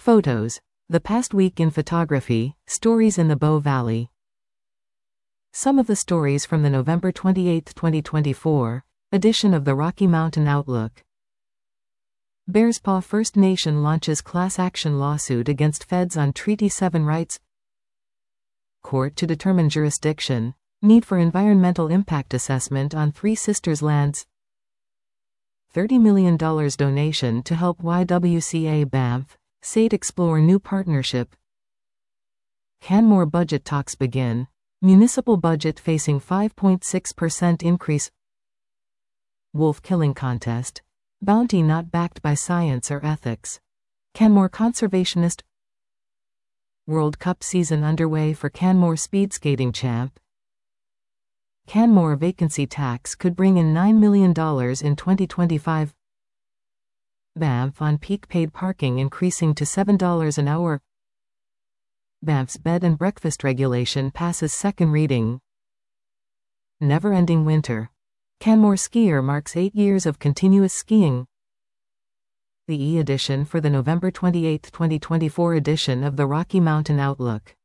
Photos. The past week in photography, stories in the Bow Valley. Some of the stories from the November 28, 2024, edition of the Rocky Mountain Outlook. Bearspaw First Nation launches class action lawsuit against feds on Treaty 7 rights. Court to determine jurisdiction. Need for environmental impact assessment on Three Sisters lands. $30 million donation to help YWCA Banff. SAIT explore new partnership. Canmore budget talks begin. Municipal budget facing 5.6% increase. Wolf killing contest. Bounty not backed by science or ethics. Canmore conservationist. World Cup season underway for Canmore speed skating champ. Canmore vacancy tax could bring in $9 million in 2025. Banff on peak paid parking increasing to $7 an hour. Banff's bed and breakfast regulation passes second reading. Never-ending winter. Canmore skier marks 8 years of continuous skiing. The e-edition for the November 28, 2024 edition of the Rocky Mountain Outlook.